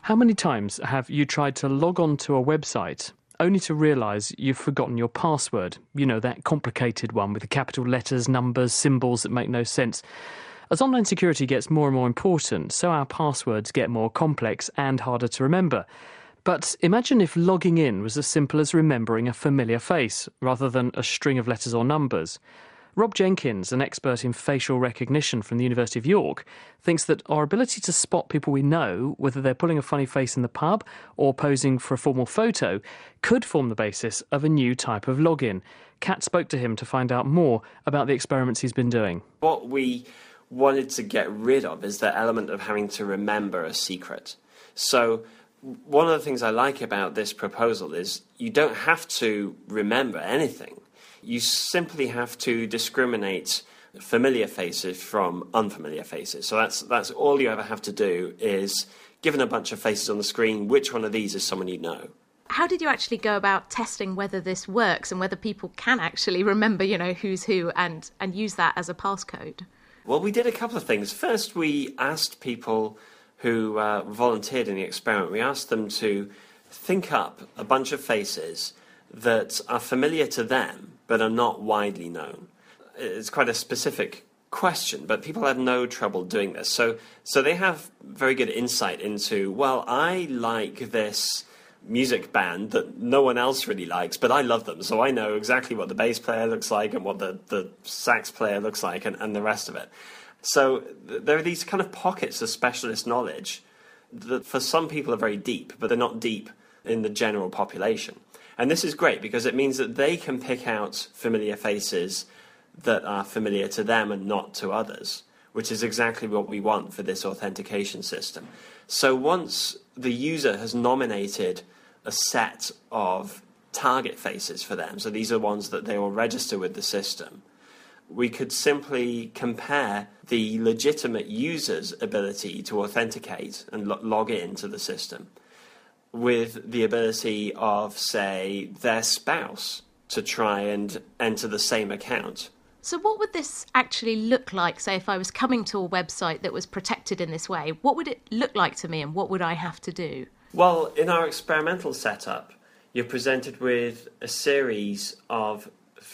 How many times have you tried to log on to a website only to realise you've forgotten your password? You know, that complicated one with the capital letters, numbers, symbols that make no sense. As online security gets more and more important, so our passwords get more complex and harder to remember. But imagine if logging in was as simple as remembering a familiar face, rather than a string of letters or numbers. Rob Jenkins, an expert in facial recognition from the University of York, thinks that our ability to spot people we know, whether they're pulling a funny face in the pub or posing for a formal photo, could form the basis of a new type of login. Kat spoke to him to find out more about the experiments he's been doing. What we wanted to get rid of is the element of having to remember a secret. So one of the things I like about this proposal is you don't have to remember anything. You simply have to discriminate familiar faces from unfamiliar faces. So that's all you ever have to do is, given a bunch of faces on the screen, which one of these is someone you know? How did you actually go about testing whether this works and whether people can actually remember, who's who and use that as a passcode? Well, we did a couple of things. First, we asked people who volunteered in the experiment, we asked them to think up a bunch of faces that are familiar to them but are not widely known. It's quite a specific question, but people had no trouble doing this. So they have very good insight into, well, I like this music band that no one else really likes, but I love them, so I know exactly what the bass player looks like and what the sax player looks like and the rest of it. So there are these kind of pockets of specialist knowledge that for some people are very deep, but they're not deep in the general population. And this is great because it means that they can pick out familiar faces that are familiar to them and not to others, which is exactly what we want for this authentication system. So once the user has nominated a set of target faces for them, so these are ones that they will register with the system, we could simply compare the legitimate user's ability to authenticate and log into the system with the ability of, say, their spouse to try and enter the same account. So what would this actually look like, say, if I was coming to a website that was protected in this way? What would it look like to me and what would I have to do? Well, in our experimental setup, you're presented with a series of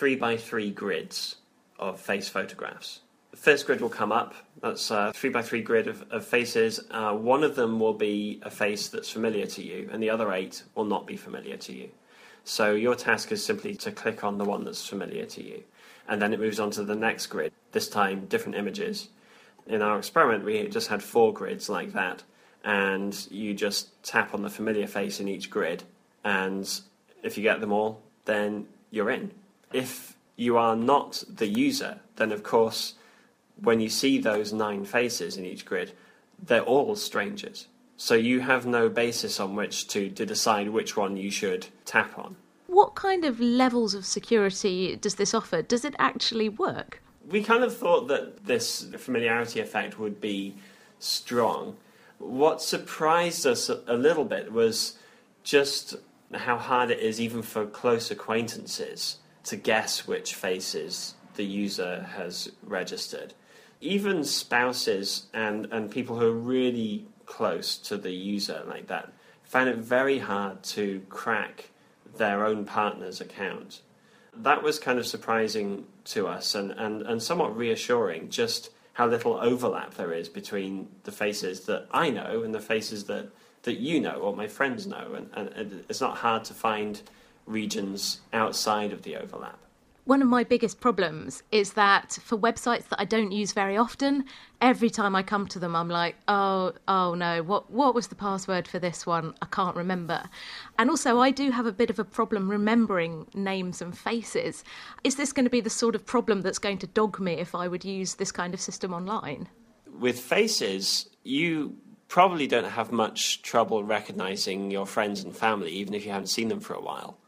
3x3 grids of face photographs. The first grid will come up. That's a 3x3 grid of faces. One of them will be a face that's familiar to you, and the other 8 will not be familiar to you. So your task is simply to click on the one that's familiar to you. And then it moves on to the next grid, this time different images. In our experiment, we just had 4 grids like that, and you just tap on the familiar face in each grid, and if you get them all, then you're in. If you are not the user, then of course, when you see those 9 faces in each grid, they're all strangers. So you have no basis on which to decide which one you should tap on. What kind of levels of security does this offer? Does it actually work? We kind of thought that this familiarity effect would be strong. What surprised us a little bit was just how hard it is, even for close acquaintances, to guess which faces the user has registered. Even spouses and people who are really close to the user like that find it very hard to crack their own partner's account. That was kind of surprising to us and somewhat reassuring, just how little overlap there is between the faces that I know and the faces that you know or my friends know. And it's not hard to find regions outside of the overlap. One of my biggest problems is that for websites that I don't use very often, every time I come to them, I'm like, oh no, what was the password for this one? I can't remember. And also, I do have a bit of a problem remembering names and faces. Is this going to be the sort of problem that's going to dog me if I would use this kind of system online? With faces, you probably don't have much trouble recognizing your friends and family, even if you haven't seen them for a while.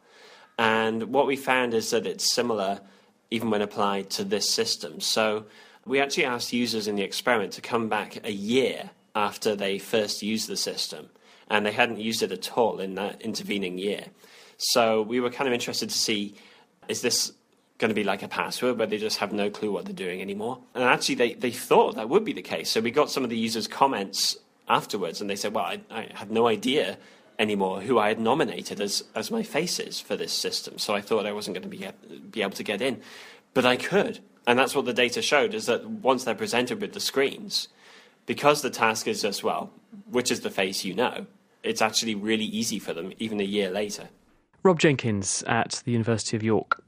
And what we found is that it's similar even when applied to this system. So we actually asked users in the experiment to come back a year after they first used the system, and they hadn't used it at all in that intervening year. So we were kind of interested to see, is this going to be like a password where they just have no clue what they're doing anymore? And actually they thought that would be the case. So we got some of the users' comments afterwards, and they said, well, I had no idea anymore who I had nominated as my faces for this system, so I thought I wasn't going to be able to get in. But I could, and that's what the data showed, is that once they're presented with the screens, because the task is just, well, which is the face you know, it's actually really easy for them, even a year later. Rob Jenkins at the University of York.